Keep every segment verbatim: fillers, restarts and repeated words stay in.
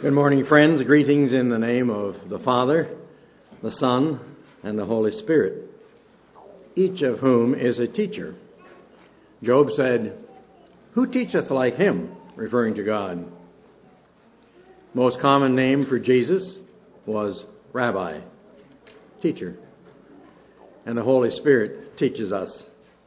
Good morning, friends. Greetings in the name of the Father, the Son, and the Holy Spirit, each of whom is a teacher. Job said, "Who teacheth like him?" referring to God. Most common name for Jesus was Rabbi, teacher. And the Holy Spirit teaches us.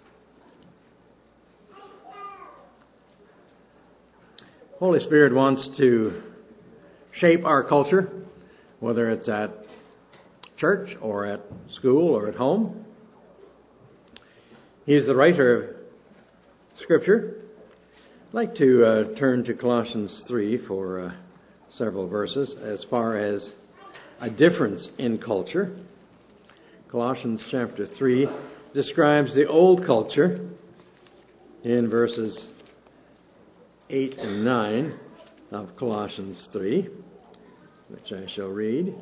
Holy Spirit wants to shape our culture, whether it's at church or at school or at home. He is the writer of Scripture. I'd like to uh, turn to Colossians three for uh, several verses as far as a difference in culture. Colossians chapter three describes the old culture in verses eight and nine of Colossians three, which I shall read.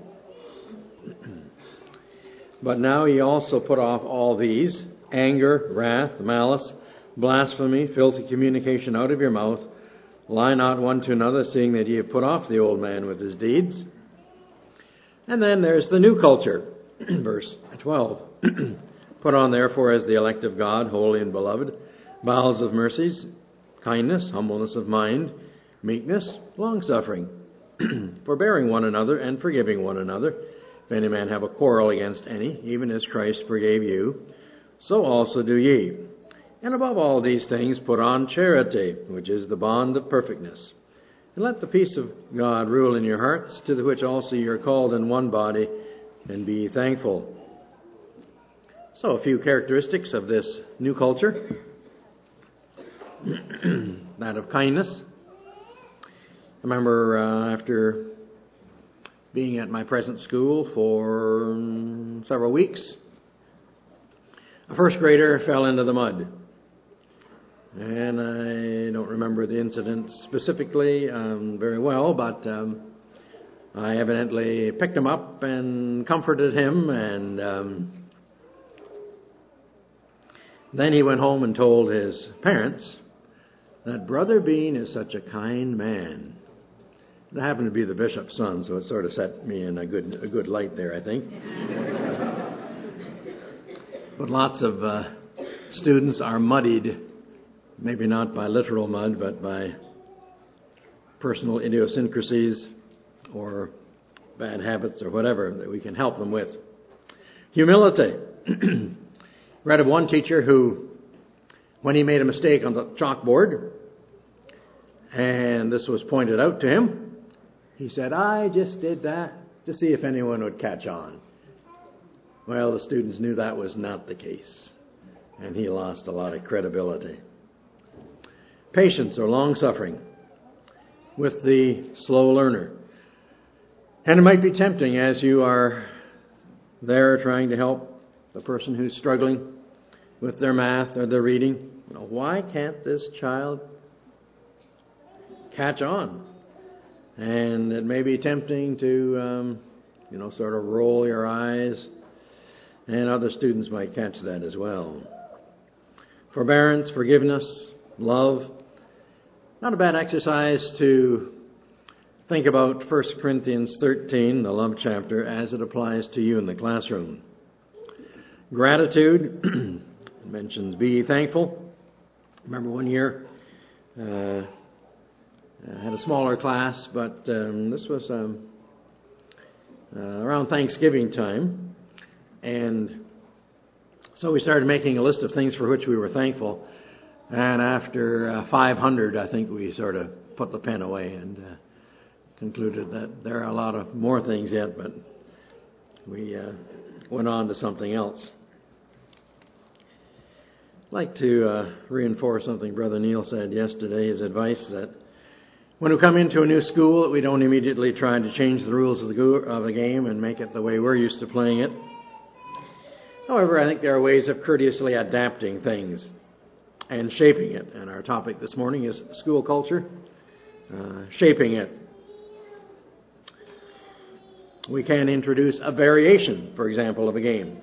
But now ye also put off all these: anger, wrath, malice, blasphemy, filthy communication out of your mouth. Lie not one to another, seeing that ye have put off the old man with his deeds. And then there's the new culture, verse twelve. Put on therefore as the elect of God, holy and beloved, bowels of mercies, kindness, humbleness of mind, meekness, long-suffering, forbearing one another and forgiving one another. If any man have a quarrel against any, even as Christ forgave you, so also do ye. And above all these things put on charity, which is the bond of perfectness. And let the peace of God rule in your hearts, to the which also you are called in one body, and be thankful. So a few characteristics of this new culture. That of kindness. I remember uh, after being at my present school for um, several weeks, a first grader fell into the mud. And I don't remember the incident specifically um, very well, but um, I evidently picked him up and comforted him, and um, then he went home and told his parents that Brother Bean is such a kind man. It happened to be the bishop's son, so it sort of set me in a good a good light there, I think. But lots of uh, students are muddied, maybe not by literal mud, but by personal idiosyncrasies or bad habits or whatever that we can help them with. Humility. Read of one teacher who, when he made a mistake on the chalkboard, and this was pointed out to him, he said, "I just did that to see if anyone would catch on." Well, the students knew that was not the case, and he lost a lot of credibility. Patience or long-suffering with the slow learner. And it might be tempting as you are there trying to help the person who's struggling with their math or their reading. You know, why can't this child catch on? And it may be tempting to, um, you know, sort of roll your eyes, and other students might catch that as well. Forbearance, forgiveness, love. Not a bad exercise to think about First Corinthians thirteen, the love chapter, as it applies to you in the classroom. Gratitude. It mentions be thankful. Remember one year, uh, I had a smaller class, but um, this was um, uh, around Thanksgiving time. And so we started making a list of things for which we were thankful. And after uh, five hundred, I think we sort of put the pen away and uh, concluded that there are a lot of more things yet, but we uh, went on to something else. I'd like to uh, reinforce something Brother Neil said yesterday, his advice that when we come into a new school, we don't immediately try to change the rules of the, go- of the game and make it the way we're used to playing it. However, I think there are ways of courteously adapting things and shaping it. And our topic this morning is school culture, uh, shaping it. We can introduce a variation, for example, of a game.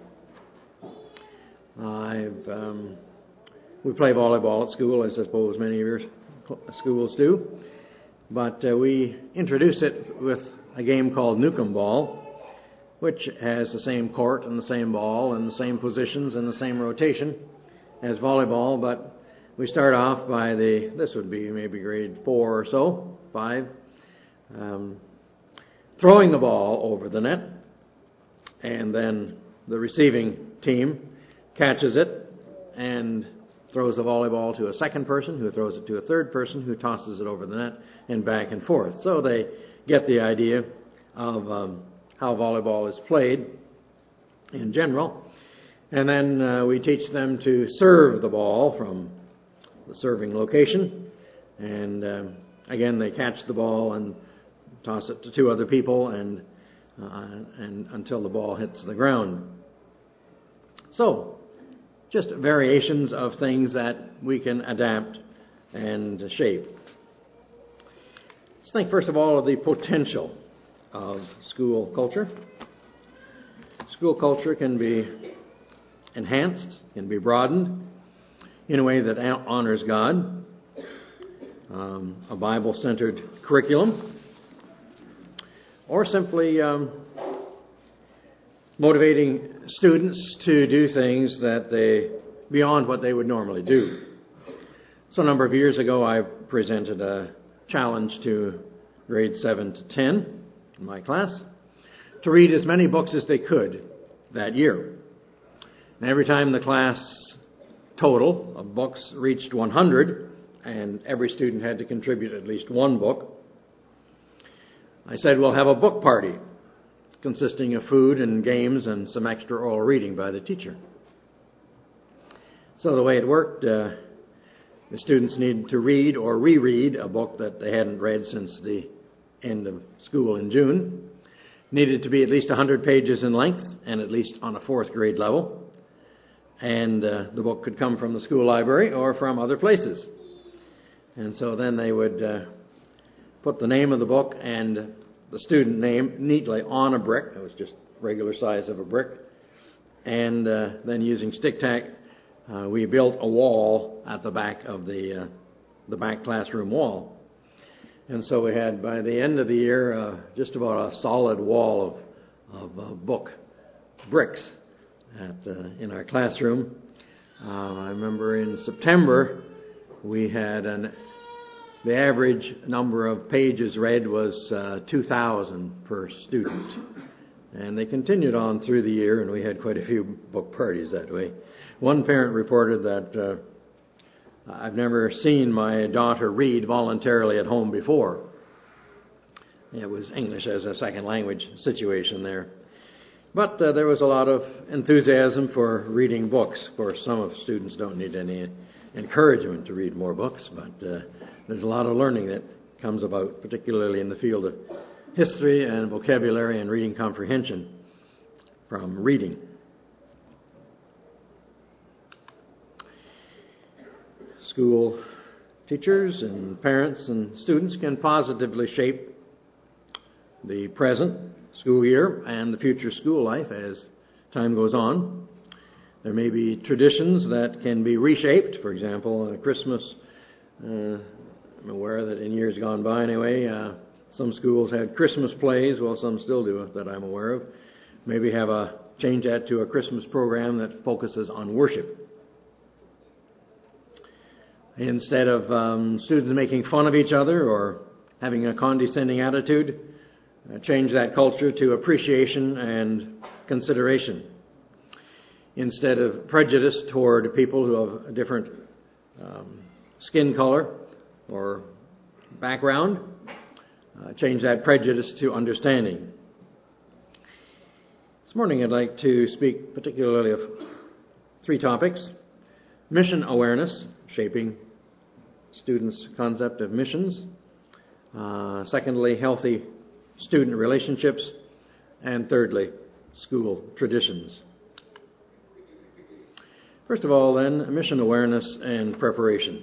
I've um, we play volleyball at school, as I suppose many of your schools do. but uh, we introduced it with a game called Newcomb Ball, which has the same court and the same ball and the same positions and the same rotation as volleyball, but we start off by the, this would be maybe grade four or so, five, um, throwing the ball over the net, and then the receiving team catches it and throws the volleyball to a second person, who throws it to a third person, who tosses it over the net and back and forth. So they get the idea of um, how volleyball is played in general. And then uh, we teach them to serve the ball from the serving location. And um, again, they catch the ball and toss it to two other people and, uh, and until the ball hits the ground. So, just variations of things that we can adapt and shape. Let's think first of all of the potential of school culture. School culture can be enhanced, can be broadened in a way that honors God, um, a Bible-centered curriculum, or simply um, motivating students to do things that they beyond what they would normally do. So a number of years ago, I presented a challenge to grades seven to ten in my class to read as many books as they could that year. And every time the class total of books reached one hundred, and every student had to contribute at least one book, I said, we'll have a book party consisting of food and games and some extra oral reading by the teacher. So the way it worked, uh, the students needed to read or reread a book that they hadn't read since the end of school in June. Needed to be at least one hundred pages in length and at least on a fourth grade level. And uh, the book could come from the school library or from other places. And so then they would uh, put the name of the book and the student name neatly on a brick. It was just regular size of a brick. And uh, then using stick tack, uh, we built a wall at the back of the uh, the back classroom wall. And so we had, by the end of the year, uh, just about a solid wall of, of uh, book bricks at uh, in our classroom. Uh, I remember in September we had an the average number of pages read was uh, two thousand per student. And they continued on through the year, and we had quite a few book parties that way. One parent reported that uh, I've never seen my daughter read voluntarily at home before. It was English as a second language situation there. But uh, there was a lot of enthusiasm for reading books. Of course, some of the students don't need any encouragement to read more books, but uh, there's a lot of learning that comes about, particularly in the field of history and vocabulary and reading comprehension from reading. School teachers and parents and students can positively shape the present school year and the future school life as time goes on. There may be traditions that can be reshaped. For example, uh, Christmas, uh, I'm aware that in years gone by anyway, uh, some schools had Christmas plays, well, some still do that I'm aware of. Maybe have a change that to a Christmas program that focuses on worship. Instead of um, students making fun of each other or having a condescending attitude, uh, change that culture to appreciation and consideration. Instead of prejudice toward people who have a different um, skin color or background, uh, change that prejudice to understanding. This morning I'd like to speak particularly of three topics. Mission awareness, shaping students' concept of missions. Uh, secondly, healthy student relationships. And thirdly, school traditions. First of all, then, mission awareness and preparation.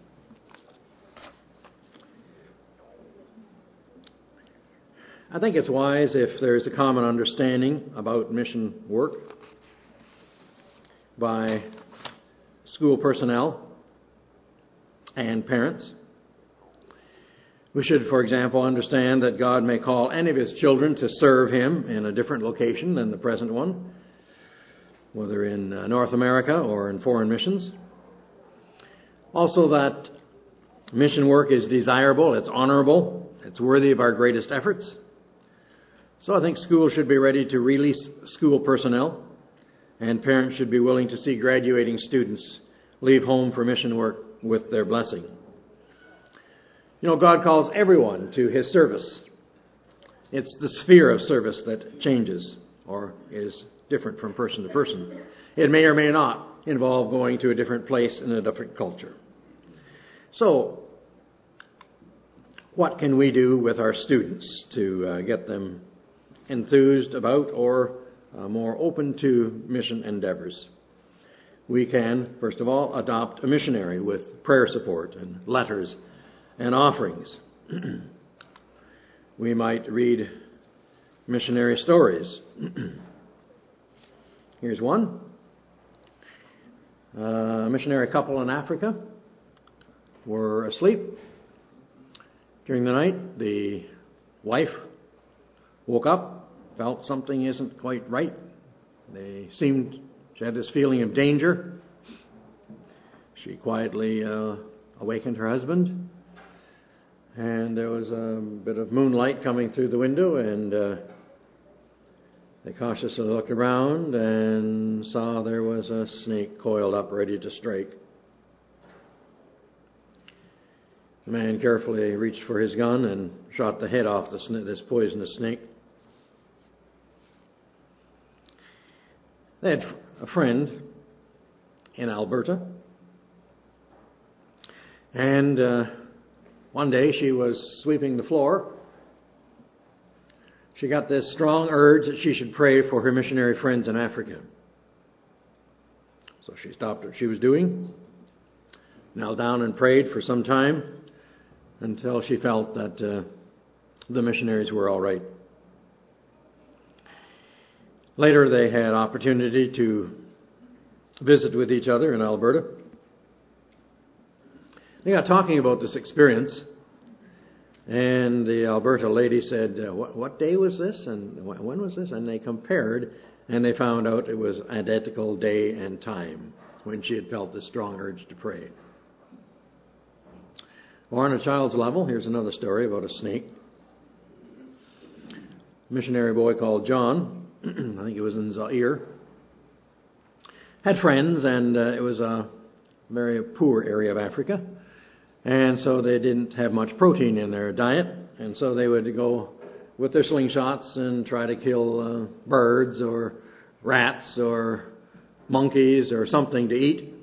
I think it's wise if there's a common understanding about mission work by school personnel and parents. We should, for example, understand that God may call any of his children to serve him in a different location than the present one, whether in uh, North America or in foreign missions. Also, that mission work is desirable, it's honorable, it's worthy of our greatest efforts. So I think schools should be ready to release school personnel, and parents should be willing to see graduating students leave home for mission work with their blessing. You know, God calls everyone to his service. It's the sphere of service that changes or is different from person to person. It may or may not involve going to a different place in a different culture. So, what can we do with our students to uh, get them enthused about or uh, more open to mission endeavors? We can, first of all, adopt a missionary with prayer support and letters and offerings. We might read missionary stories. Here's one. A missionary couple in Africa were asleep. During the night, the wife woke up, felt something isn't quite right. They seemed, she had this feeling of danger. She quietly uh, awakened her husband. And there was a bit of moonlight coming through the window, and uh, they cautiously looked around and saw there was a snake coiled up, ready to strike. The man carefully reached for his gun and shot the head off the sn- this poisonous snake. They had a friend in Alberta, and uh, one day she was sweeping the floor. She got this strong urge that she should pray for her missionary friends in Africa. So she stopped what she was doing, knelt down and prayed for some time until she felt that uh, the missionaries were all right. Later they had opportunity to visit with each other in Alberta. They got talking about this experience, and the Alberta lady said, uh, what, what day was this and when was this? And they compared, and they found out it was identical day and time when she had felt this strong urge to pray. Or on a child's level, here's another story about a snake. A missionary boy called John, I think it was in Zaire, had friends, and uh, it was a very poor area of Africa. And so they didn't have much protein in their diet. And so they would go with their slingshots and try to kill uh, birds or rats or monkeys or something to eat.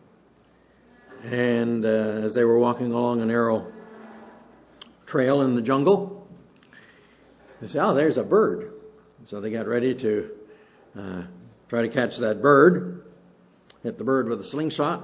And uh, as they were walking along a narrow trail in the jungle, they said, oh, there's a bird. So they got ready to uh, try to catch that bird, hit the bird with a slingshot.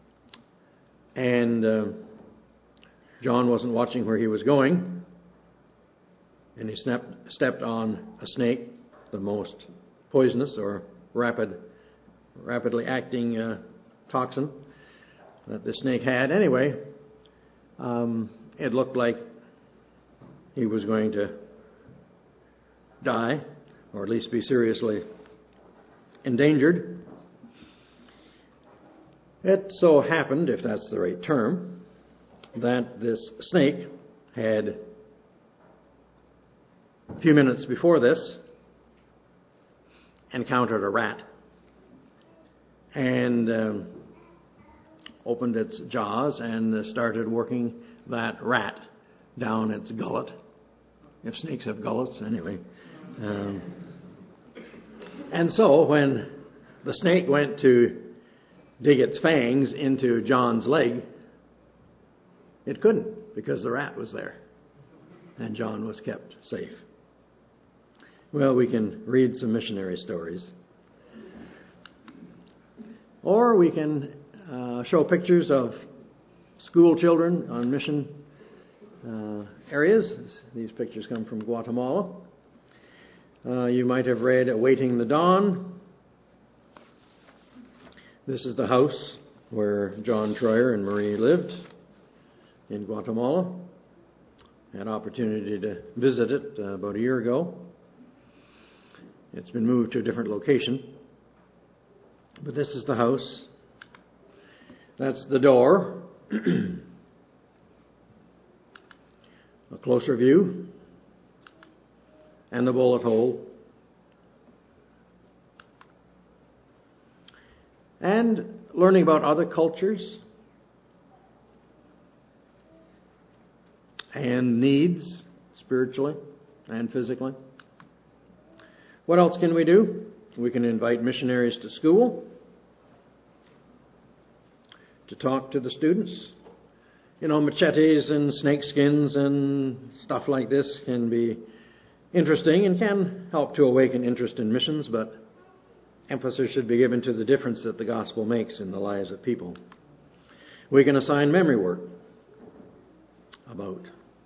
And Uh, John wasn't watching where he was going, and he snapped, stepped on a snake, the most poisonous or rapid, rapidly acting uh, toxin that the snake had. Anyway, um, it looked like he was going to die, or at least be seriously endangered. It so happened, if that's the right term, that this snake had, a few minutes before this, encountered a rat and um, opened its jaws and started working that rat down its gullet. If snakes have gullets, anyway. Um, and so when the snake went to dig its fangs into John's leg, it couldn't, because the rat was there, and John was kept safe. Well, we can read some missionary stories. Or we can uh, show pictures of school children on mission uh, areas. These pictures come from Guatemala. Uh, you might have read Awaiting the Dawn. This is the house where John Troyer and Marie lived in Guatemala. had opportunity to visit it uh, about a year ago. It's been moved to a different location. But this is the house. That's the door. A closer view. And the bullet hole. And learning about other cultures and needs, spiritually and physically. What else can we do? We can invite missionaries to school to talk to the students. You know, machetes and snake skins and stuff like this can be interesting and can help to awaken interest in missions, but emphasis should be given to the difference that the gospel makes in the lives of people. We can assign memory work about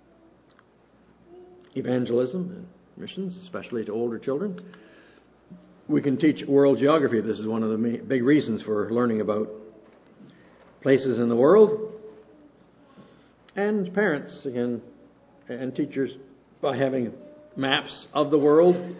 evangelism and missions, especially to older children. We can teach world geography. This is one of the big reasons for learning about places in the world. And parents, again, and teachers, by having maps of the world,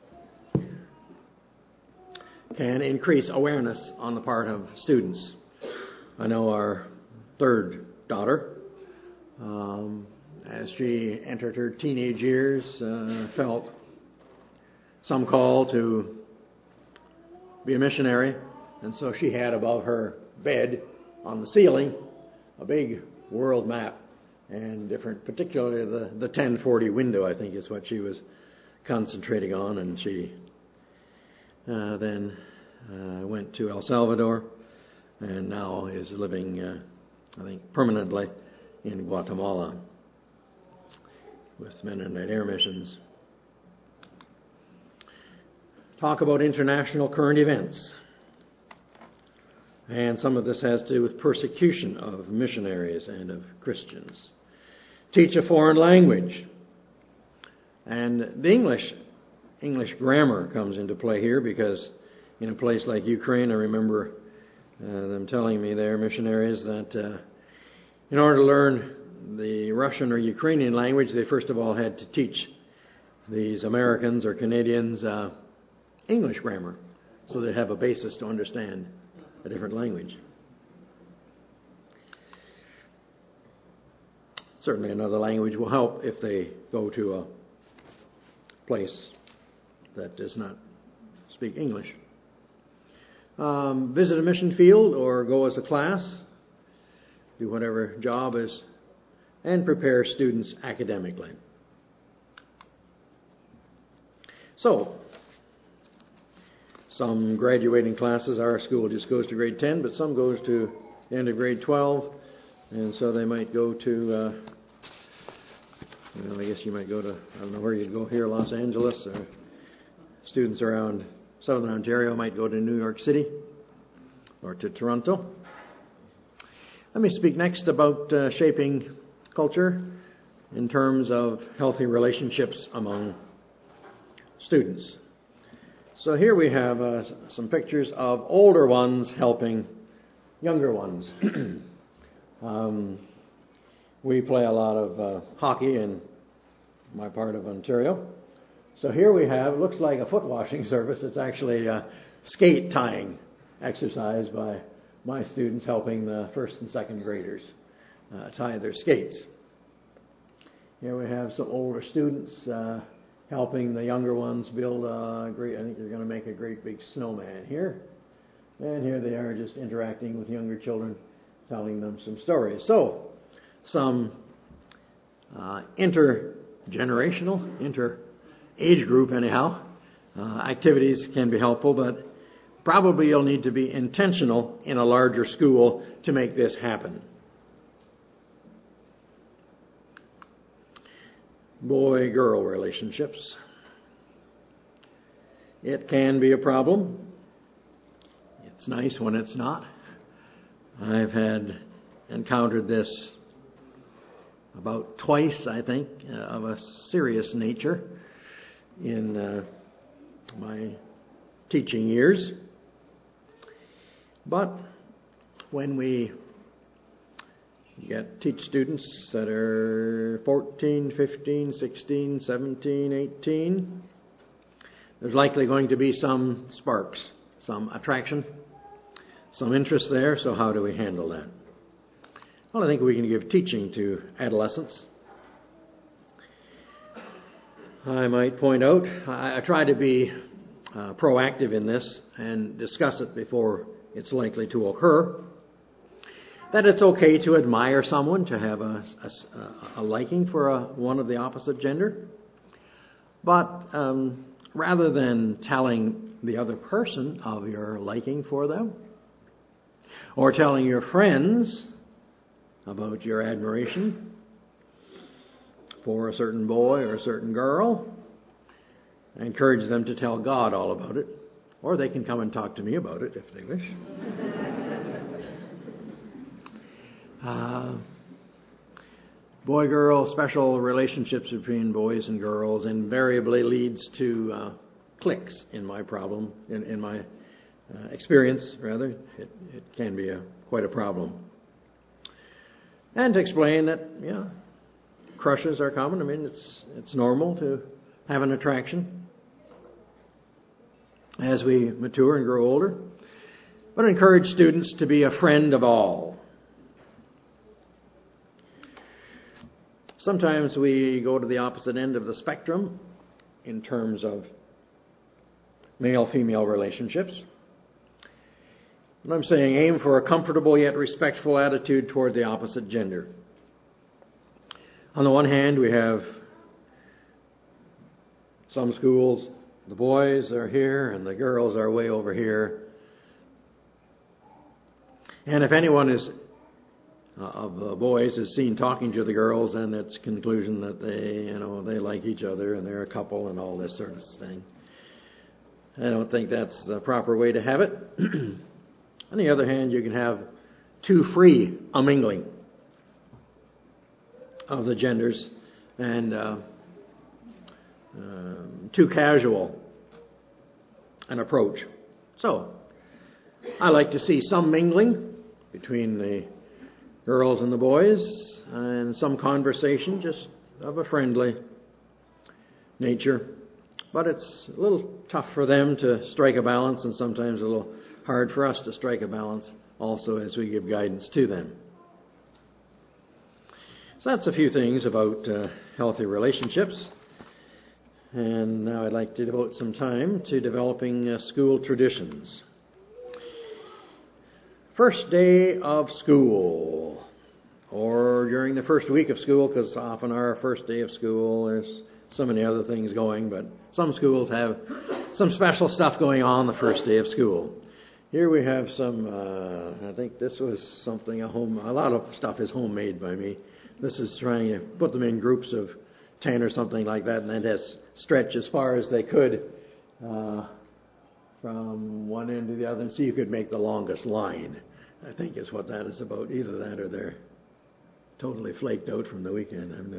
can increase awareness on the part of students. I know our third daughter, um, as she entered her teenage years, uh, felt some call to be a missionary, and so she had above her bed on the ceiling a big world map and different, particularly the, the ten forty window, I think is what she was concentrating on, and she Uh, then uh, went to El Salvador and now is living, uh, I think, permanently in Guatemala with Mennonite Air Missions. Talk about international current events. And some of this has to do with persecution of missionaries and of Christians. Teach a foreign language. And the English English grammar comes into play here, because in a place like Ukraine, I remember uh, them telling me there, missionaries, that uh, in order to learn the Russian or Ukrainian language, they first of all had to teach these Americans or Canadians uh, English grammar, so they have a basis to understand a different language. Certainly another language will help if they go to a place that does not speak English. Um, visit a mission field or go as a class, do whatever job is, and prepare students academically. So, some graduating classes, our school just goes to grade ten, but some goes to the end of grade twelve, and so they might go to, uh, well, I guess you might go to, I don't know where you'd go here, Los Angeles, or students around Southern Ontario might go to New York City or to Toronto. Let me speak next about uh, shaping culture in terms of healthy relationships among students. So here we have uh, some pictures of older ones helping younger ones. um, we play a lot of uh, hockey in my part of Ontario. So here we have, it looks like a foot washing service. It's actually a skate tying exercise by my students helping the first and second graders uh, tie their skates. Here we have some older students uh, helping the younger ones build a great, I think they're going to make a great big snowman here. And here they are just interacting with younger children, telling them some stories. So, some uh, intergenerational, inter age group anyhow, uh, activities can be helpful, but probably you'll need to be intentional in a larger school to make this happen. Boy-girl relationships. It can be a problem. It's nice when it's not. I've had encountered this about twice, I think, uh, of a serious nature in uh, my teaching years. But when we You get teach students that are fourteen, fifteen, sixteen, seventeen, eighteen. There's likely going to be some sparks, some attraction, some interest there. So how do we handle that? Well, I think we can give teaching to adolescents. I might point out, I, I try to be uh, proactive in this and discuss it before it's likely to occur. That it's okay to admire someone, to have a, a, a liking for a, one of the opposite gender. But um, rather than telling the other person of your liking for them, or telling your friends about your admiration for a certain boy or a certain girl, I encourage them to tell God all about it, or they can come and talk to me about it if they wish. Uh, boy-girl special relationships between boys and girls invariably leads to uh, cliques in my problem, in, in my uh, experience, rather. It, it can be a, quite a problem. And to explain that, yeah, crushes are common. I mean, it's it's normal to have an attraction as we mature and grow older. But encourage students to be a friend of all. Sometimes we go to the opposite end of the spectrum in terms of male-female relationships. And I'm saying aim for a comfortable yet respectful attitude toward the opposite gender. On the one hand, we have some schools, the boys are here and the girls are way over here. And if anyone is uh, of the boys is seen talking to the girls, and it's conclusion that they, you know, they like each other and they're a couple and all this sort of thing. I don't think that's the proper way to have it. On the other hand, you can have too free a mingling of the genders and uh, um, too casual an approach. So, I like to see some mingling between the girls and the boys and some conversation just of a friendly nature. But it's a little tough for them to strike a balance, and sometimes a little hard for us to strike a balance also as we give guidance to them. So that's a few things about uh, healthy relationships. And now I'd like to devote some time to developing uh, school traditions. First day of school, or during the first week of school, because often our first day of school, there's so many other things going, but some schools have some special stuff going on the first day of school. Here we have some, uh, I think this was something, a home, a lot of stuff is homemade by me. This is trying to put them in groups of ten or something like that, and then just stretch as far as they could uh, from one end to the other and see who could make the longest line. I think is what that is about. Either that or they're totally flaked out from the weekend. I'm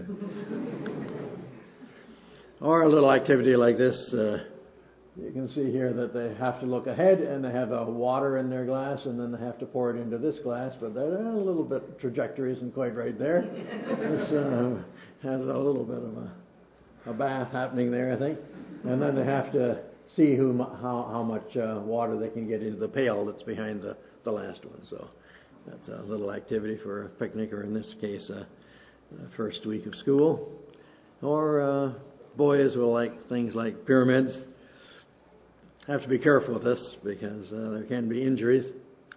the... Or a little activity like this. Uh, you can see here that they have to look ahead and they have a water in their glass and then they have to pour it into this glass, but they're a little bit, trajectory isn't quite right there. This uh, has a little bit of a, a bath happening there, I think. And then they have to see who how, how much uh, water they can get into the pail that's behind the, the last one. So that's a little activity for a picnic, or in this case, a, a first week of school. Or uh, boys will like things like pyramids. Have to be careful with this because uh, there can be injuries.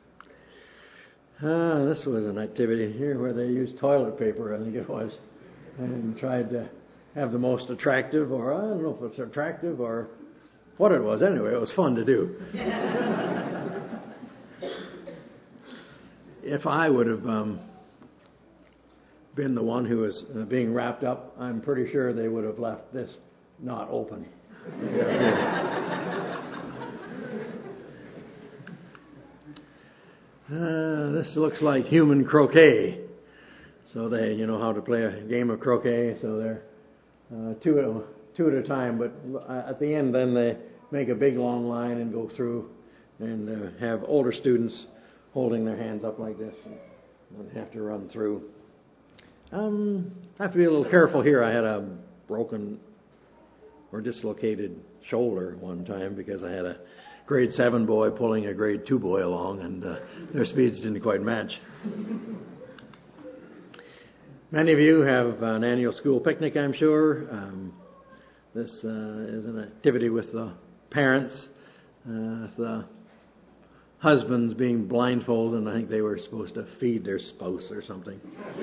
Uh, this was an activity here where they used toilet paper, I think it was, and tried to have the most attractive, or I don't know if it's attractive or what it was. Anyway, it was fun to do. If I would have um, been the one who was uh, being wrapped up, I'm pretty sure they would have left this not open. Uh, this looks like human croquet. So they, you know how to play a game of croquet. So they're uh, two, at a, two at a time. But at the end, then they make a big long line and go through and uh, have older students holding their hands up like this. I have to run through. Um, I have to be a little careful here. I had a broken or dislocated shoulder one time because I had a grade seven boy pulling a grade two boy along, and uh, their speeds didn't quite match. Many of you have an annual school picnic, I'm sure. Um, this uh, is an activity with the parents, uh, the husbands being blindfolded, and I think they were supposed to feed their spouse or something.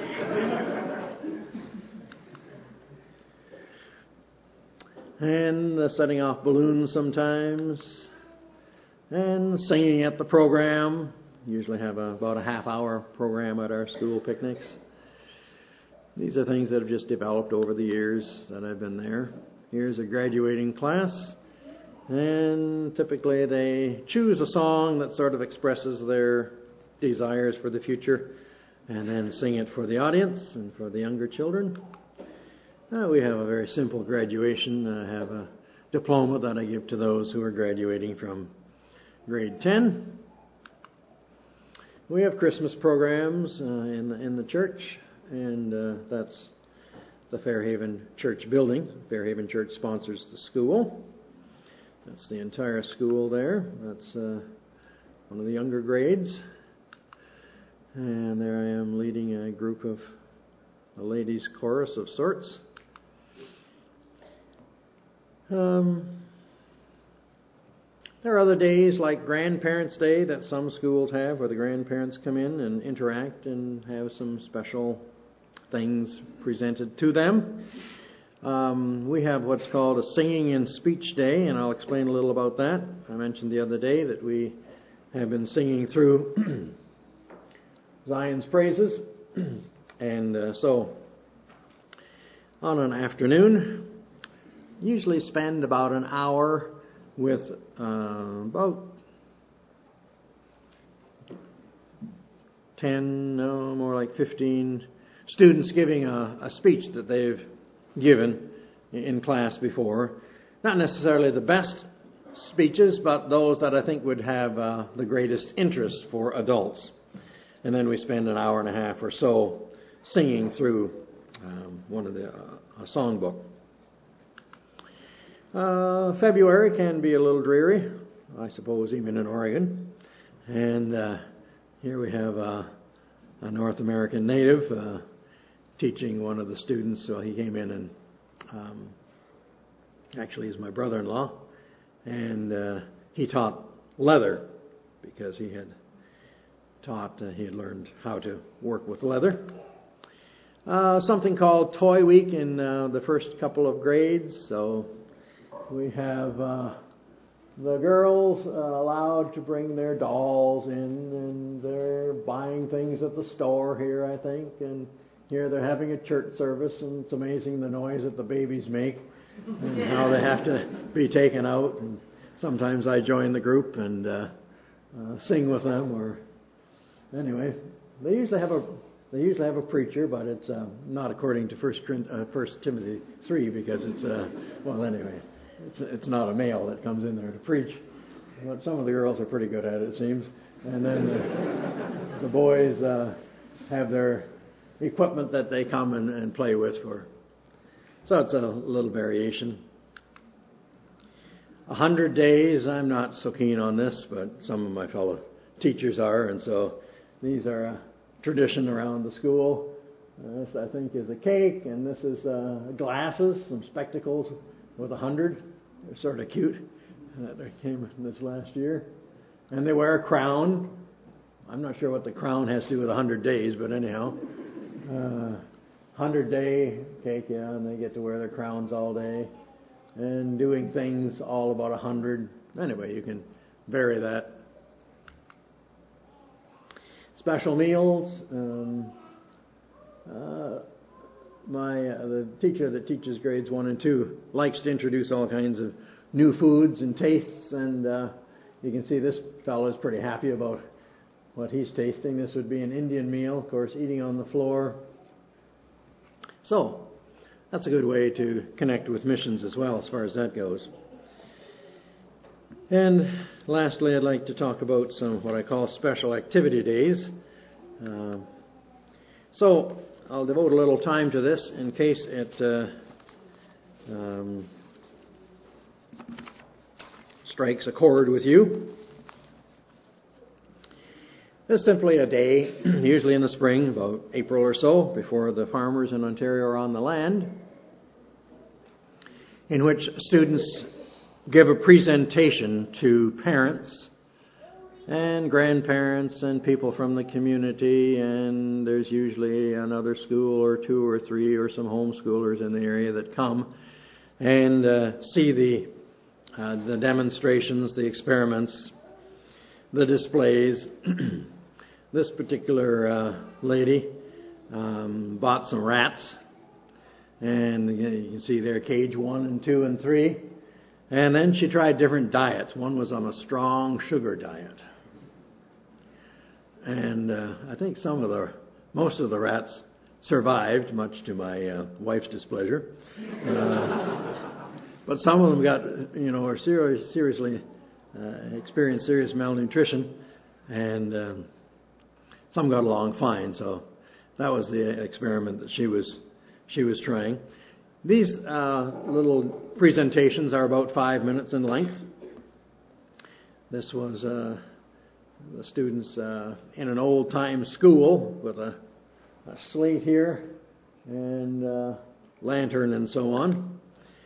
And uh, setting off balloons sometimes, and singing at the program. Usually have a, about a half hour program at our school picnics. These are things that have just developed over the years that I've been there. Here's a graduating class, and typically they choose a song that sort of expresses their desires for the future and then sing it for the audience and for the younger children. Uh, we have a very simple graduation. I have a diploma that I give to those who are graduating from grade ten. We have Christmas programs uh, in, the, in the church, and uh, that's the Fairhaven Church building. Fairhaven Church sponsors the school. That's the entire school there. That's uh, one of the younger grades. And there I am leading a group of a ladies' chorus of sorts. Um, there are other days like Grandparents' Day that some schools have where the grandparents come in and interact and have some special things presented to them. Um, we have what's called a Singing and Speech Day, and I'll explain a little about that. I mentioned the other day that we have been singing through Zion's praises, and uh, so on an afternoon, usually spend about an hour with uh, about ten, no, more like fifteen students giving a, a speech that they've given in class before. Not necessarily the best speeches, but those that I think would have uh, the greatest interest for adults. And then we spend an hour and a half or so singing through um, one of the uh, a songbook. Uh, February can be a little dreary, I suppose, even in Oregon. And uh, here we have uh, a North American native uh, teaching one of the students. So he came in and um, actually is my brother-in-law. And uh, he taught leather because he had taught, uh, he had learned how to work with leather. Uh, something called Toy Week in uh, the first couple of grades. So we have uh, the girls uh, allowed to bring their dolls in, and they're buying things at the store here, I think. And here they're having a church service, and it's amazing the noise that the babies make and how they have to be taken out. And sometimes I join the group and uh, uh, sing with them. Or anyway, they usually have a they usually have a preacher, but it's uh, not according to First uh, First Timothy three because it's uh, well anyway. It's it's not a male that comes in there to preach, but some of the girls are pretty good at it, it seems. And then the, the boys uh, have their equipment that they come and, and play with for. So it's a little variation. A hundred days, I'm not so keen on this, but some of my fellow teachers are, and so these are a tradition around the school. Uh, this, I think, is a cake, and this is uh, glasses, some spectacles with a hundred. They're sort of cute. Uh, they came this last year. And they wear a crown. I'm not sure what the crown has to do with a hundred days, but anyhow. Uh, hundred day cake, yeah, and they get to wear their crowns all day. And doing things all about a hundred. Anyway, you can vary that. Special meals. Um, uh, My uh, the teacher that teaches grades one and two likes to introduce all kinds of new foods and tastes, and uh, you can see this fellow is pretty happy about what he's tasting. This would be an Indian meal, of course, eating on the floor. So that's a good way to connect with missions as well, as far as that goes. And lastly, I'd like to talk about some what I call special activity days. Uh, So I'll devote a little time to this in case it uh, um, strikes a chord with you. It's simply a day, usually in the spring, about April or so, before the farmers in Ontario are on the land, in which students give a presentation to parents and grandparents and people from the community, and there's usually another school or two or three or some homeschoolers in the area that come and uh, see the uh, the demonstrations, the experiments, the displays. This particular uh, lady um, bought some rats, and you can see there cage one and two and three. And then she tried different diets. One was on a strong sugar diet. And uh, I think some of the, most of the rats survived, much to my uh, wife's displeasure. Uh, but some of them got, you know, are serious, seriously, uh, experienced serious malnutrition. And um, some got along fine. So that was the experiment that she was, she was trying. These uh, little presentations are about five minutes in length. This was uh, the students uh, in an old-time school with a, a slate here and uh, lantern and so on.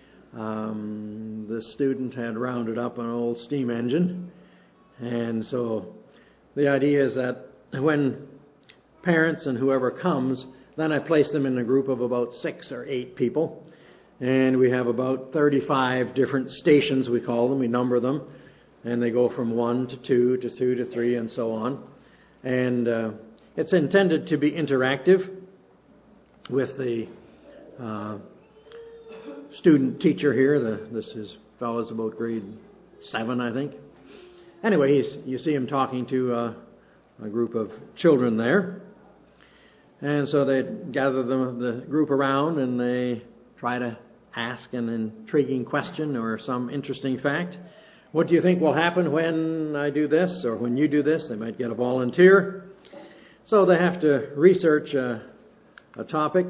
Um, the student had rounded up an old steam engine, and so the idea is that when parents and whoever comes, then I place them in a group of about six or eight people. And we have about thirty-five different stations, we call them. We number them. And they go from one to two to two to three and so on. And uh, it's intended to be interactive with the uh, student teacher here. The, this is fellow's about grade seven, I think. Anyway, he's, you see him talking to uh, a group of children there. And so they gather the, the group around and they try to ask an intriguing question or some interesting fact. What do you think will happen when I do this or when you do this? They might get a volunteer. So they have to research a, a topic.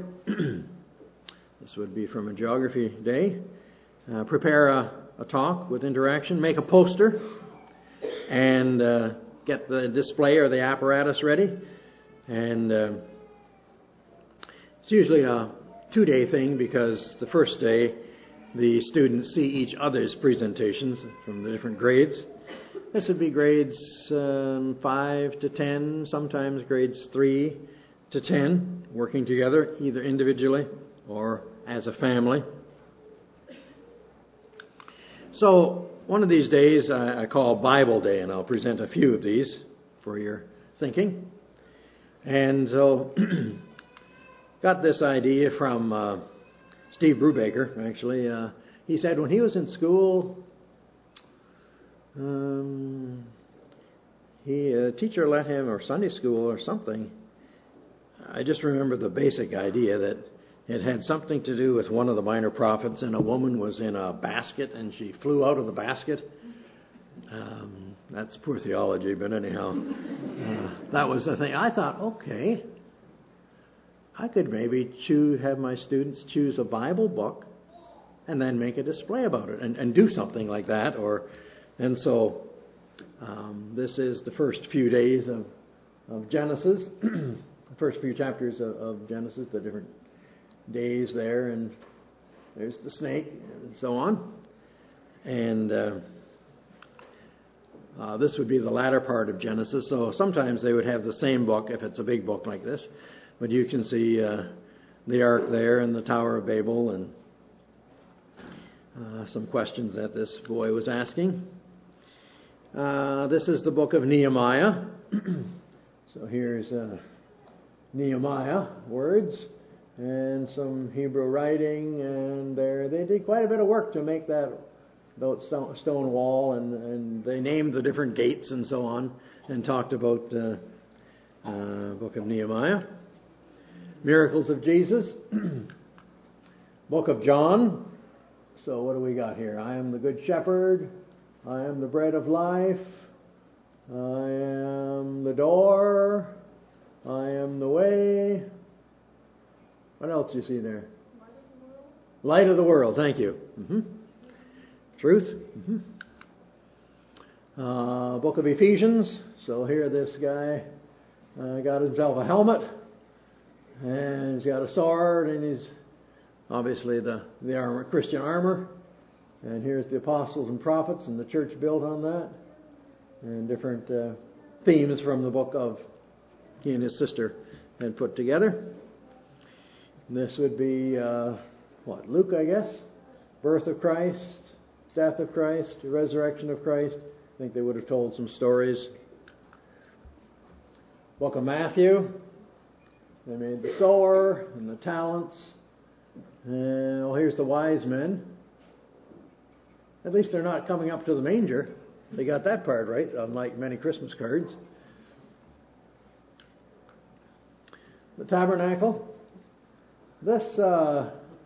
This would be from a geography day. Uh, prepare a, a talk with interaction. Make a poster. And uh, get the display or the apparatus ready. And Uh, It's usually a two-day thing because the first day the students see each other's presentations from the different grades. This would be grades um, five to ten, sometimes grades three to ten, working together either individually or as a family. So one of these days I, I call Bible Day, and I'll present a few of these for your thinking. And so got this idea from uh, Steve Brubaker, actually. Uh, he said when he was in school, um, he a teacher let him, or Sunday school or something. I just remember the basic idea that it had something to do with one of the minor prophets, and a woman was in a basket, and she flew out of the basket. Um, that's poor theology, but anyhow, uh, that was the thing. I thought, okay, I could maybe choose, have my students choose a Bible book and then make a display about it and, and do something like that. Or, and so um, this is the first few days of, of Genesis, the first few chapters of, of Genesis, the different days there, and there's the snake and so on. And uh, uh, this would be the latter part of Genesis. So sometimes they would have the same book if it's a big book like this. But you can see uh, the ark there and the Tower of Babel and uh, some questions that this boy was asking. Uh, this is the book of Nehemiah. So here's uh, Nehemiah words and some Hebrew writing, and there they did quite a bit of work to make that stone wall, and, and they named the different gates and so on, and talked about the uh, uh, book of Nehemiah. Miracles of Jesus, book of John. So what do we got here? I am the good shepherd. I am the bread of life. I am the door. I am the way. What else do you see there? Light of the world. Thank you. Mm-hmm. Truth. Mm-hmm. Uh, book of Ephesians. So here this guy uh, got himself a helmet, and he's got a sword, and he's obviously the, the armor, Christian armor. And here's the apostles and prophets, and the church built on that. And different uh, themes from the book of he and his sister had put together. And this would be, uh, what, Luke, I guess? Birth of Christ, death of Christ, resurrection of Christ. I think they would have told some stories. Book of Matthew. They made the sower and the talents. And well, here's the wise men. At least they're not coming up to the manger. They got that part right, unlike many Christmas cards. The tabernacle. This uh,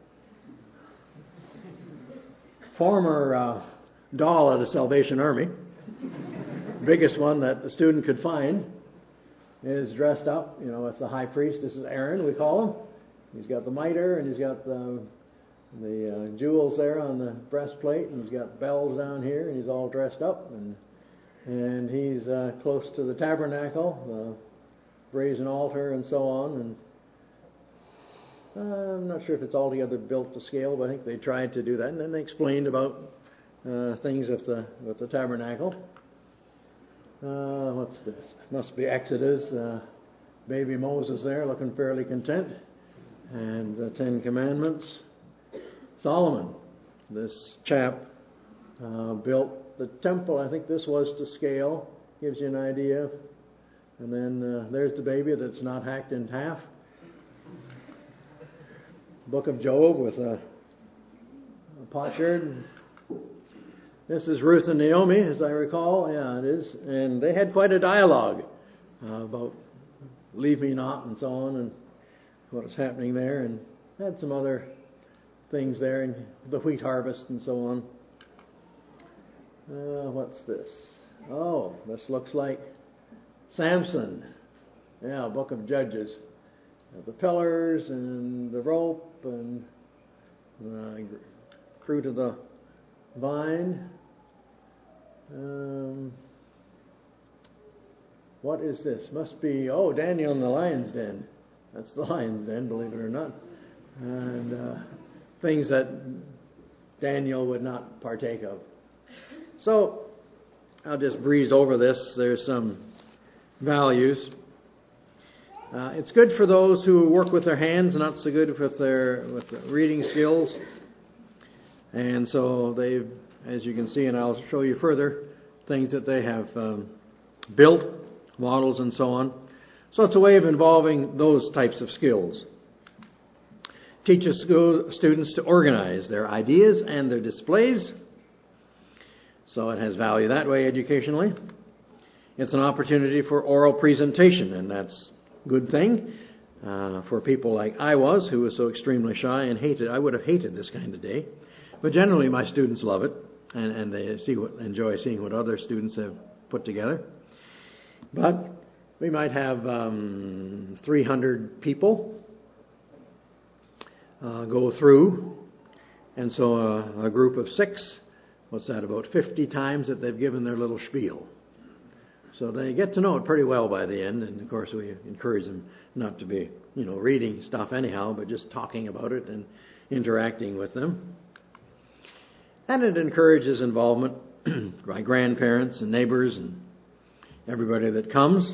former uh, doll of the Salvation Army, biggest one that the student could find, is dressed up. You know, it's the high priest. This is Aaron, we call him. He's got the mitre, and he's got the the uh, jewels there on the breastplate, and he's got bells down here, and he's all dressed up, and and he's uh, close to the tabernacle, the brazen altar, and so on. And uh, I'm not sure if it's altogether built to scale, but I think they tried to do that, and then they explained about uh, things with the with the tabernacle. Uh, what's this? Must be Exodus. Uh, baby Moses there, looking fairly content, and the Ten Commandments. Solomon, this chap, uh, built the temple. I think this was to scale. Gives you an idea. And then uh, there's the baby that's not hacked in half. Book of Job with a, a potsherd. This is Ruth and Naomi, as I recall. Yeah, it is. And they had quite a dialogue uh, about leave me not and so on, and what was happening there, and had some other things there, and the wheat harvest and so on. Uh, what's this? Oh, this looks like Samson. Yeah, Book of Judges. Uh, the pillars and the rope and uh, crew to the vine. Um, what is this? Must be, oh, Daniel in the lion's den. That's the lion's den, believe it or not. And uh, things that Daniel would not partake of. So I'll just breeze over this. There's some values. Uh, it's good for those who work with their hands, not so good with their with the reading skills. And so they've, as you can see, and I'll show you further, things that they have um, built, models and so on. So it's a way of involving those types of skills. Teaches school students to organize their ideas and their displays. So it has value that way educationally. It's an opportunity for oral presentation, and that's a good thing uh, for people like I was, who was so extremely shy and hated. I would have hated this kind of day. But generally my students love it, and, and they see what, enjoy seeing what other students have put together. But we might have um, three hundred people Uh, go through, and so a, a group of six, what's that, about fifty times that they've given their little spiel. So they get to know it pretty well by the end, and of course we encourage them not to be, you know, reading stuff anyhow, but just talking about it and interacting with them. And it encourages involvement by grandparents and neighbors and everybody that comes.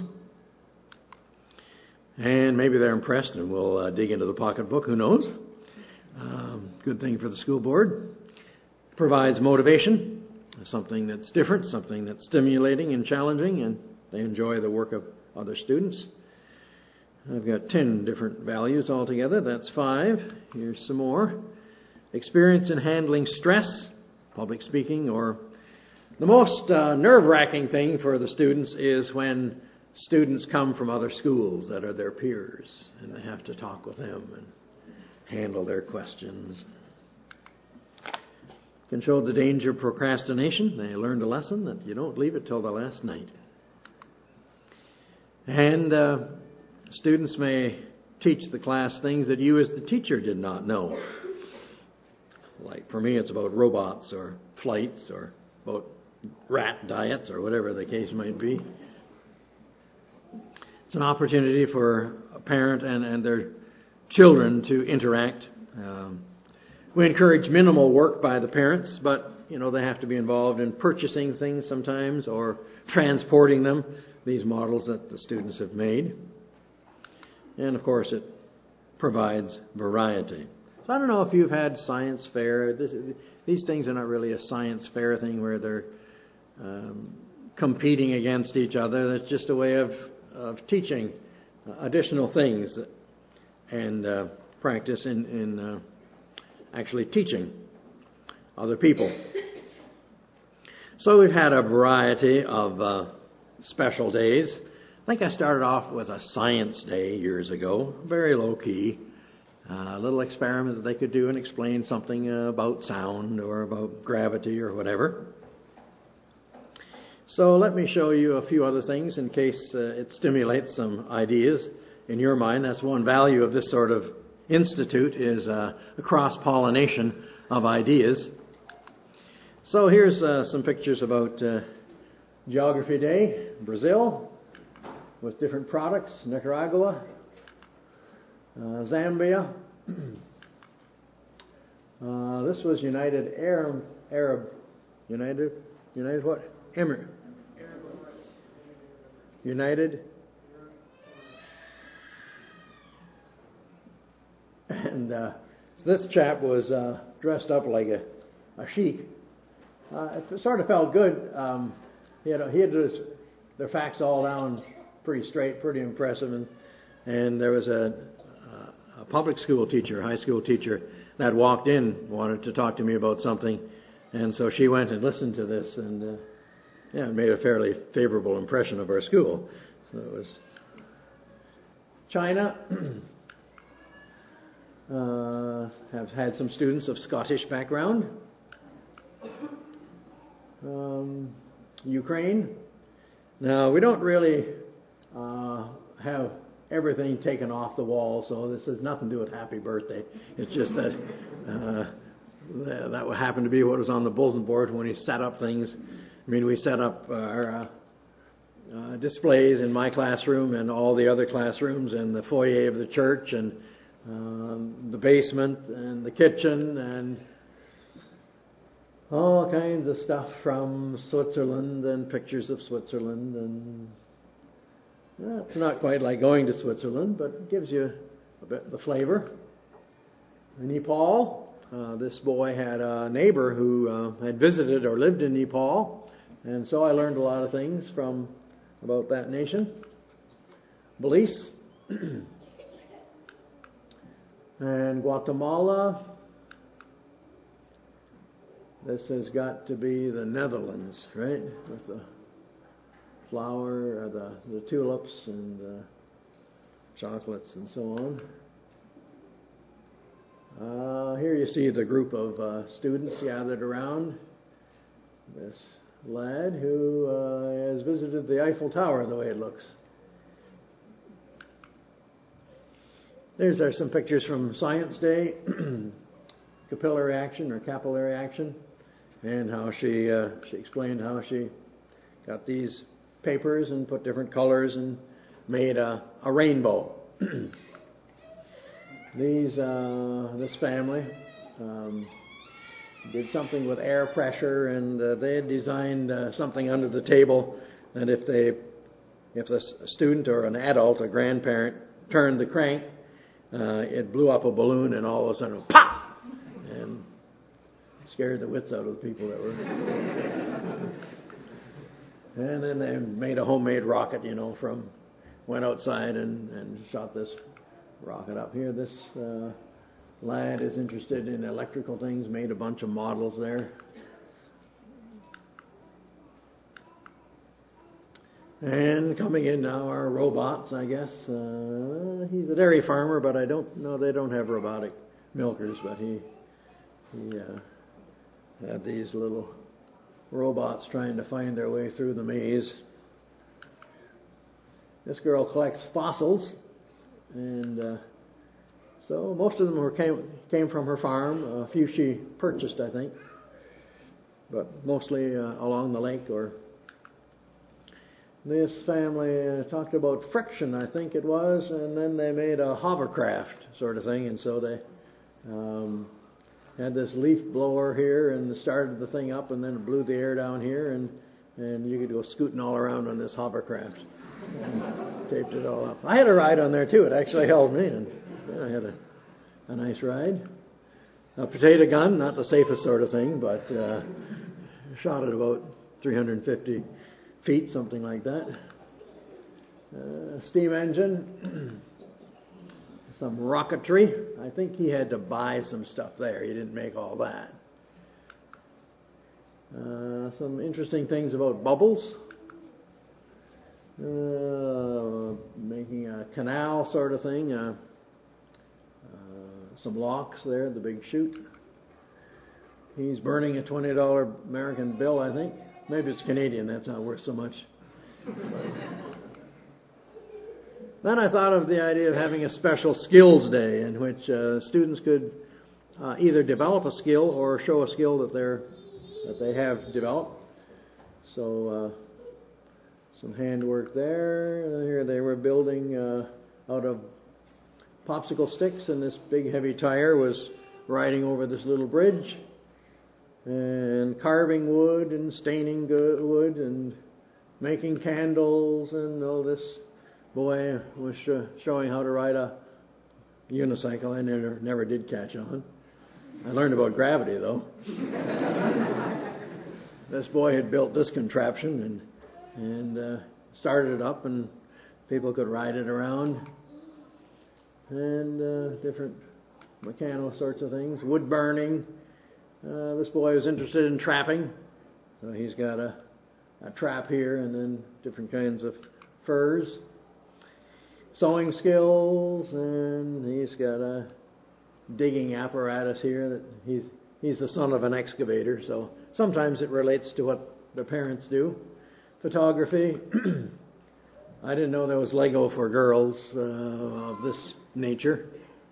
And maybe they're impressed and will uh, dig into the pocketbook, who knows. Um, good thing for the school board. Provides motivation, something that's different, something that's stimulating and challenging, and they enjoy the work of other students. I've got ten different values altogether. That's five. Here's some more. Experience in handling stress, public speaking, or the most uh, nerve-wracking thing for the students is when students come from other schools that are their peers, and they have to talk with them and handle their questions. Can show the danger of procrastination. They learned a lesson that you don't leave it till the last night. And uh, students may teach the class things that you as the teacher did not know. Like for me, it's about robots or flights or about rat diets or whatever the case might be. It's an opportunity for a parent and, and their children to interact. Um, we encourage minimal work by the parents, but you know they have to be involved in purchasing things sometimes or transporting them, these models that the students have made. And of course it provides variety. So I don't know if you've had science fair. This, these things are not really a science fair thing where they're um, competing against each other. It's just a way of, of teaching additional things and uh, practice in, in uh, actually teaching other people. So we've had a variety of uh, special days. I think I started off with a science day years ago, very low key. Uh, little experiments that they could do and explain something uh, about sound or about gravity or whatever. So let me show you a few other things in case uh, it stimulates some ideas in your mind. That's one value of this sort of institute is uh, a cross-pollination of ideas. So here's uh, some pictures about uh, Geography Day, Brazil, with different products, Nicaragua, Uh, Zambia. uh, this was United Arab, Arab, United, United what? Emir, United. And uh, this chap was uh, dressed up like a, a sheik. Uh, it sort of felt good. Um, he had he had his, the facts all down pretty straight, pretty impressive, and and there was a. A public school teacher, high school teacher, that walked in, wanted to talk to me about something, and so she went and listened to this, and uh, yeah, it made a fairly favorable impression of our school. So it was China. uh, have had some students of Scottish background. Um, Ukraine. Now we don't really uh, have everything taken off the wall, so this has nothing to do with happy birthday. It's just that uh, that would happen to be what was on the bulletin board when we set up things. I mean, we set up our uh, uh, displays in my classroom and all the other classrooms and the foyer of the church and um, the basement and the kitchen and all kinds of stuff from Switzerland and pictures of Switzerland and well, it's not quite like going to Switzerland, but it gives you a bit of the flavor. In Nepal, uh, this boy had a neighbor who uh, had visited or lived in Nepal, and so I learned a lot of things from about that nation. Belize and Guatemala. This has got to be the Netherlands, right? With the flower, or the, the tulips and the chocolates and so on. Uh, here you see the group of uh, students gathered around this lad who uh, has visited the Eiffel Tower the way it looks. There's are some pictures from Science Day, capillary action or capillary action, and how she uh, she explained how she got these papers and put different colors and made a, a rainbow. These uh, this family um, did something with air pressure, and uh, they had designed uh, something under the table that if they if the student or an adult, a grandparent, turned the crank, uh, it blew up a balloon, and all of a sudden, pop, and scared the wits out of the people that were. And then they made a homemade rocket, you know, from, went outside and, and shot this rocket up here. This uh, lad is interested in electrical things, made a bunch of models there. And coming in now are robots, I guess. Uh, he's a dairy farmer, but I don't know, they don't have robotic milkers, but he, he uh, had these little robots trying to find their way through the maze. This girl collects fossils, and uh, So most of them were came came from her farm. A few she purchased, I think, but mostly uh, along the lake. Or this family uh, talked about friction, I think it was, and then they made a hovercraft sort of thing, and so they um, had this leaf blower here and started the thing up, and then it blew the air down here, and and you could go scooting all around on this hovercraft. And taped it all up. I had a ride on there too. It actually held me, and yeah, I had a, a nice ride. A potato gun, not the safest sort of thing, but uh, shot at about three hundred fifty feet, something like that. Uh, steam engine, some rocketry. I think he had to buy some stuff there. He didn't make all that. Uh, some interesting things about bubbles. Uh, making a canal sort of thing. Uh, uh, some locks there, the big chute. He's burning a twenty dollar American bill, I think. Maybe it's Canadian, that's not worth so much. Then I thought of the idea of having a special skills day in which uh, students could uh, either develop a skill or show a skill that they're that they have developed. So uh, some handwork there. Here they were building uh, out of popsicle sticks, and this big heavy tire was riding over this little bridge, and carving wood and staining wood and making candles, and oh, this boy was sh- showing how to ride a unicycle. I never, never did catch on. I learned about gravity, though. This boy had built this contraption and and uh, started it up, and people could ride it around, and uh, different mechanical sorts of things. Wood burning. Uh, this boy was interested in trapping, so he's got a, a trap here, and then different kinds of furs. Sewing skills, and he's got a digging apparatus here. That he's he's the son of an excavator, so sometimes it relates to what the parents do. Photography. I didn't know there was Lego for girls uh, of this nature.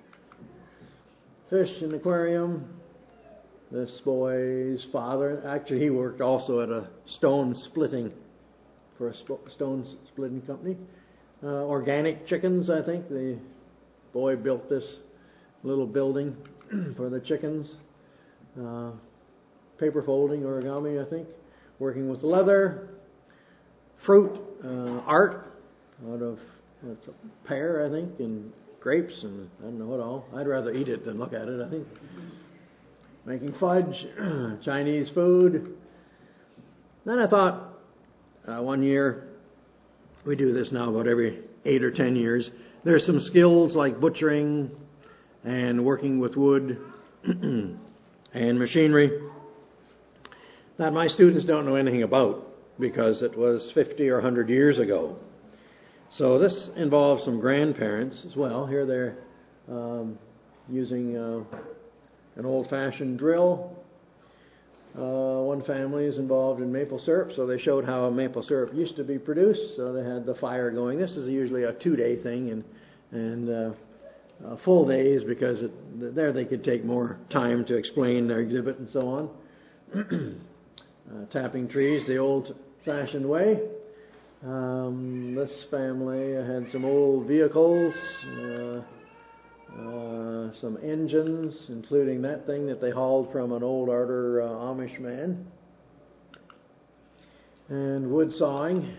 Fish in aquarium. This boy's father, actually he worked also at a stone splitting, for a sp- stone splitting company. Uh, organic chickens, I think. The boy built this little building for the chickens. Uh, paper folding, origami, I think. Working with leather. Fruit, uh, art, out of it's a pear, I think, and grapes, and I don't know what all. I'd rather eat it than look at it, I think. Making fudge, Chinese food. Then I thought, uh, one year, we do this now about every eight or ten years, there's some skills like butchering and working with wood and machinery that my students don't know anything about, because it was fifty or one hundred years ago. So this involves some grandparents as well. Here they're um, using uh, an old-fashioned drill. Uh, one family is involved in maple syrup, so they showed how maple syrup used to be produced. So they had the fire going. This is usually a two-day thing, and and uh, uh, full days, because it, there they could take more time to explain their exhibit and so on. uh, tapping trees the old-fashioned way. Um, this family had some old vehicles, uh, uh, some engines, including that thing that they hauled from an old Arter uh, Amish man, and wood sawing,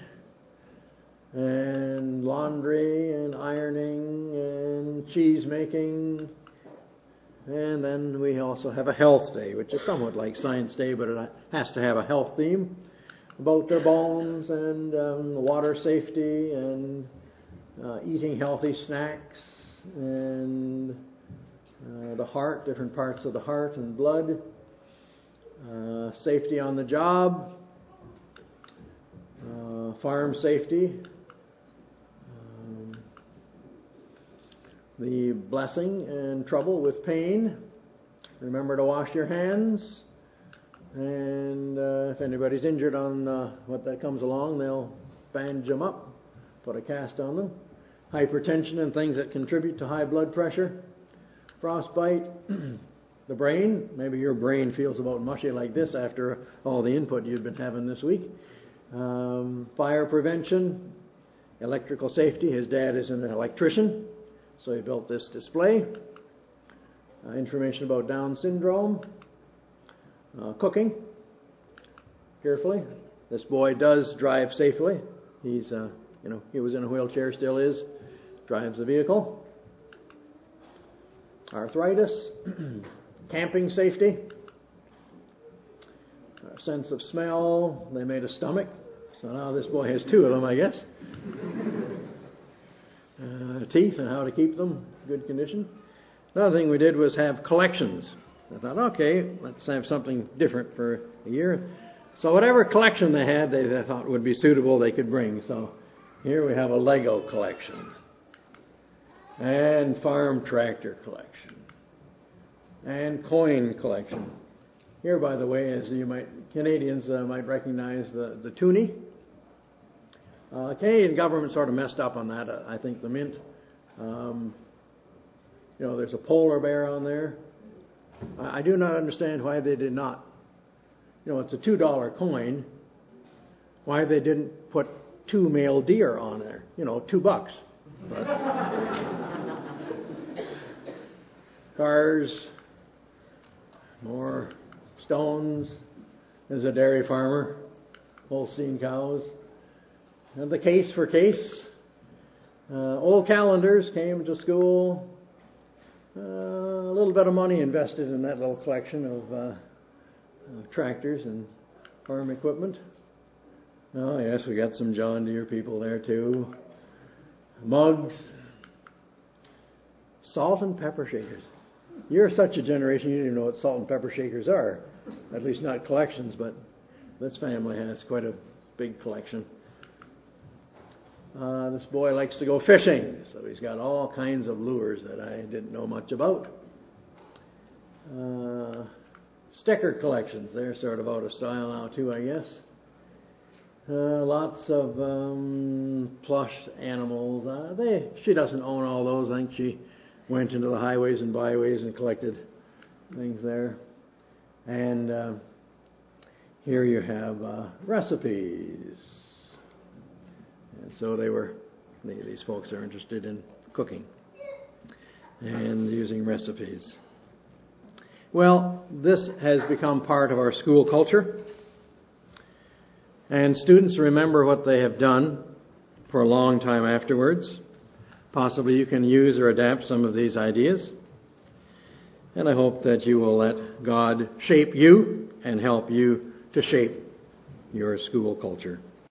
and laundry, and ironing, and cheese making. And then we also have a health day, which is somewhat like Science Day, but it has to have a health theme about their bones, and um, water safety, and uh, eating healthy snacks, and uh, the heart, different parts of the heart and blood, uh, safety on the job, uh, farm safety, um, the blessing and trouble with pain. Remember to wash your hands. And uh, if anybody's injured on uh, what that comes along, they'll bandage them up, put a cast on them. Hypertension and things that contribute to high blood pressure. frostbite, the brain. Maybe your brain feels about mushy like this after all the input you've been having this week. Um, fire prevention, electrical safety. His dad is an electrician, so he built this display. Uh, information about Down syndrome. Uh, cooking, carefully. This boy does drive safely. He's, uh, you know, he was in a wheelchair, still is. Drives a vehicle. Arthritis, camping safety, a sense of smell. They made a stomach, so now this boy has two of them, I guess. Uh, teeth and how to keep them in good condition. Another thing we did was have collections. I thought, okay, let's have something different for a year. So whatever collection they had, they, they thought would be suitable, they could bring. So here we have a Lego collection. And farm tractor collection. And coin collection. Here, by the way, as you might, Canadians uh, might recognize the, the toonie. Uh, Canadian government sort of messed up on that, uh, I think, the mint. Um, you know, there's a polar bear on there. I, I do not understand why they did not. You know, it's a two dollar coin. Why they didn't put two male deer on there. You know, two bucks. But cars, more stones. There's a dairy farmer, Holstein cows. And the case for case. Uh, old calendars came to school. Uh, a little bit of money invested in that little collection of, uh, of tractors and farm equipment. Oh, yes, we got some John Deere people there too. Mugs. Salt and pepper shakers. You're such a generation, you don't even know what salt and pepper shakers are. At least not collections, but this family has quite a big collection. Uh, this boy likes to go fishing, so he's got all kinds of lures that I didn't know much about. Uh, sticker collections, they're sort of out of style now too, I guess. Uh, lots of um, plush animals. Uh, they, she doesn't own all those. I think she went into the highways and byways and collected things there. And uh, here you have uh, recipes. And so they were, these folks are interested in cooking and using recipes. Well, this has become part of our school culture. And students remember what they have done for a long time afterwards. Possibly you can use or adapt some of these ideas. And I hope that you will let God shape you and help you to shape your school culture.